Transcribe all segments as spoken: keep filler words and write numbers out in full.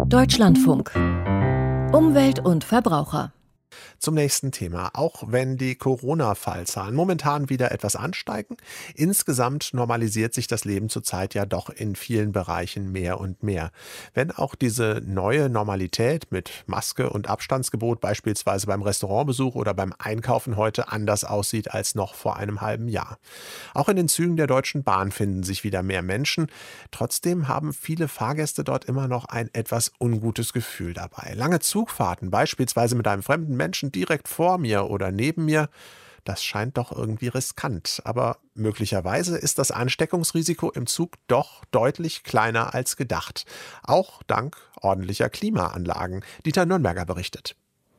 Deutschlandfunk. Umwelt und Verbraucher. Zum nächsten Thema. Auch wenn die Corona-Fallzahlen momentan wieder etwas ansteigen, insgesamt normalisiert sich das Leben zurzeit ja doch in vielen Bereichen mehr und mehr. Wenn auch diese neue Normalität mit Maske und Abstandsgebot beispielsweise beim Restaurantbesuch oder beim Einkaufen heute anders aussieht als noch vor einem halben Jahr. Auch in den Zügen der Deutschen Bahn finden sich wieder mehr Menschen. Trotzdem haben viele Fahrgäste dort immer noch ein etwas ungutes Gefühl dabei. Lange Zugfahrten, beispielsweise mit einem fremden Menschen direkt vor mir oder neben mir, das scheint doch irgendwie riskant. Aber möglicherweise ist das Ansteckungsrisiko im Zug doch deutlich kleiner als gedacht. Auch dank ordentlicher Klimaanlagen. Dieter Nürnberger berichtet.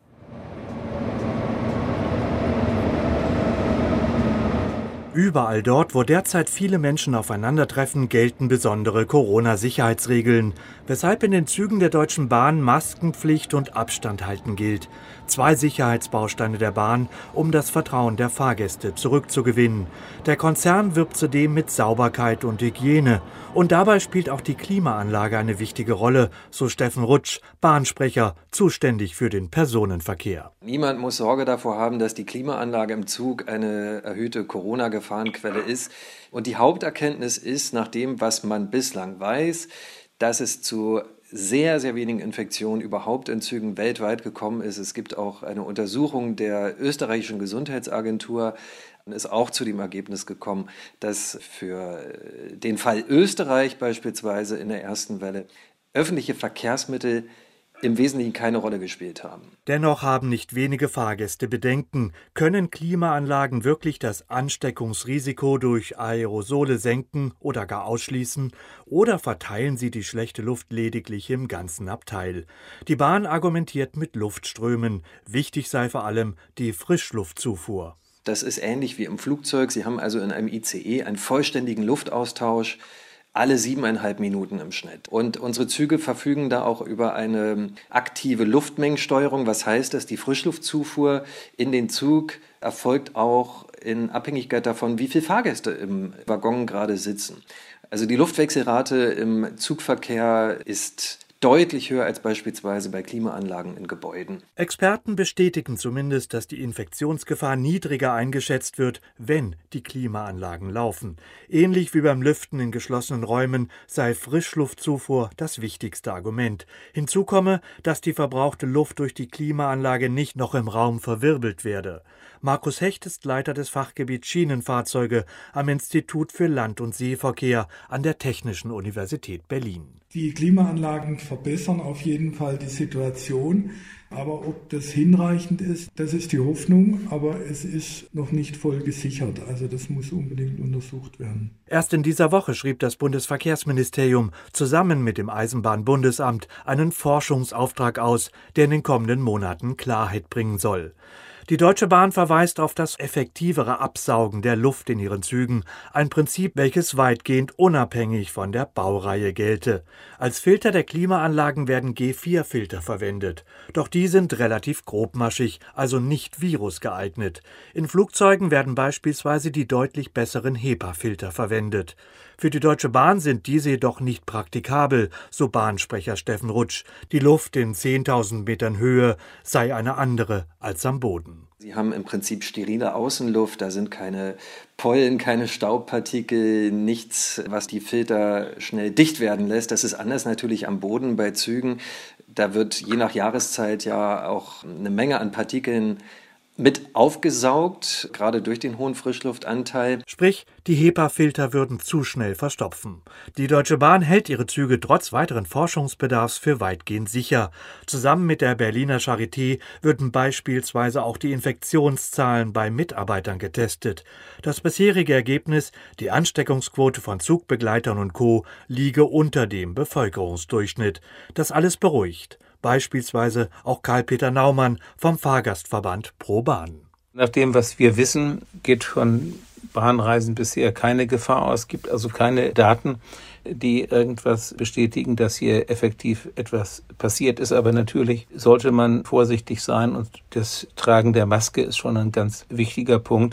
Überall dort, wo derzeit viele Menschen aufeinandertreffen, gelten besondere Corona-Sicherheitsregeln, weshalb in den Zügen der Deutschen Bahn Maskenpflicht und Abstand halten gilt. Zwei Sicherheitsbausteine der Bahn, um das Vertrauen der Fahrgäste zurückzugewinnen. Der Konzern wirbt zudem mit Sauberkeit und Hygiene. Und dabei spielt auch die Klimaanlage eine wichtige Rolle, so Steffen Rutsch, Bahnsprecher, zuständig für den Personenverkehr. Niemand muss Sorge davor haben, dass die Klimaanlage im Zug eine erhöhte Corona-Gefahrenquelle ist. Und die Haupterkenntnis ist, nach dem, was man bislang weiß, dass es zu sehr, sehr wenigen Infektionen überhaupt in Zügen weltweit gekommen ist. Es gibt auch eine Untersuchung der österreichischen Gesundheitsagentur, ist auch zu dem Ergebnis gekommen, dass für den Fall Österreich beispielsweise in der ersten Welle öffentliche Verkehrsmittel im Wesentlichen keine Rolle gespielt haben. Dennoch haben nicht wenige Fahrgäste Bedenken. Können Klimaanlagen wirklich das Ansteckungsrisiko durch Aerosole senken oder gar ausschließen? Oder verteilen sie die schlechte Luft lediglich im ganzen Abteil? Die Bahn argumentiert mit Luftströmen. Wichtig sei vor allem die Frischluftzufuhr. Das ist ähnlich wie im Flugzeug. Sie haben also in einem I C E einen vollständigen Luftaustausch alle siebeneinhalb Minuten im Schnitt. Und unsere Züge verfügen da auch über eine aktive Luftmengensteuerung. Was heißt das? Die Frischluftzufuhr in den Zug erfolgt auch in Abhängigkeit davon, wie viele Fahrgäste im Waggon gerade sitzen. Also die Luftwechselrate im Zugverkehr ist deutlich höher als beispielsweise bei Klimaanlagen in Gebäuden. Experten bestätigen zumindest, dass die Infektionsgefahr niedriger eingeschätzt wird, wenn die Klimaanlagen laufen. Ähnlich wie beim Lüften in geschlossenen Räumen sei Frischluftzufuhr das wichtigste Argument. Hinzu komme, dass die verbrauchte Luft durch die Klimaanlage nicht noch im Raum verwirbelt werde. Markus Hecht ist Leiter des Fachgebiets Schienenfahrzeuge am Institut für Land- und Seeverkehr an der Technischen Universität Berlin. Die Klimaanlagen verbessern auf jeden Fall die Situation, aber ob das hinreichend ist, das ist die Hoffnung, aber es ist noch nicht voll gesichert, also das muss unbedingt untersucht werden. Erst in dieser Woche schrieb das Bundesverkehrsministerium zusammen mit dem Eisenbahnbundesamt einen Forschungsauftrag aus, der in den kommenden Monaten Klarheit bringen soll. Die Deutsche Bahn verweist auf das effektivere Absaugen der Luft in ihren Zügen, ein Prinzip, welches weitgehend unabhängig von der Baureihe gelte. Als Filter der Klimaanlagen werden G vier Filter verwendet. Doch die sind relativ grobmaschig, also nicht virusgeeignet. In Flugzeugen werden beispielsweise die deutlich besseren HEPA-Filter verwendet. Für die Deutsche Bahn sind diese jedoch nicht praktikabel, so Bahnsprecher Steffen Rutsch. Die Luft in zehntausend Metern Höhe sei eine andere als am Boden. Sie haben im Prinzip sterile Außenluft, da sind keine Pollen, keine Staubpartikel, nichts, was die Filter schnell dicht werden lässt. Das ist anders natürlich am Boden bei Zügen. Da wird je nach Jahreszeit ja auch eine Menge an Partikeln mit aufgesaugt, gerade durch den hohen Frischluftanteil. Sprich, die HEPA-Filter würden zu schnell verstopfen. Die Deutsche Bahn hält ihre Züge trotz weiteren Forschungsbedarfs für weitgehend sicher. Zusammen mit der Berliner Charité würden beispielsweise auch die Infektionszahlen bei Mitarbeitern getestet. Das bisherige Ergebnis, die Ansteckungsquote von Zugbegleitern und Co. liege unter dem Bevölkerungsdurchschnitt. Das alles beruhigt. Beispielsweise auch Karl-Peter Naumann vom Fahrgastverband Pro Bahn. Nach dem, was wir wissen, geht von Bahnreisen bisher keine Gefahr aus. Es gibt also keine Daten, die irgendwas bestätigen, dass hier effektiv etwas passiert ist. Aber natürlich sollte man vorsichtig sein und das Tragen der Maske ist schon ein ganz wichtiger Punkt.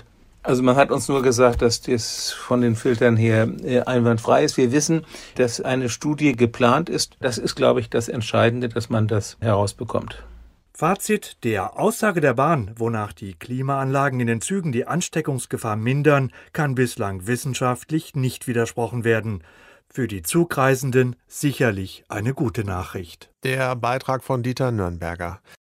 Also man hat uns nur gesagt, dass das von den Filtern her einwandfrei ist. Wir wissen, dass eine Studie geplant ist. Das ist, glaube ich, das Entscheidende, dass man das herausbekommt. Fazit: Der Aussage der Bahn, wonach die Klimaanlagen in den Zügen die Ansteckungsgefahr mindern, kann bislang wissenschaftlich nicht widersprochen werden. Für die Zugreisenden sicherlich eine gute Nachricht. Der Beitrag von Dieter Nürnberger.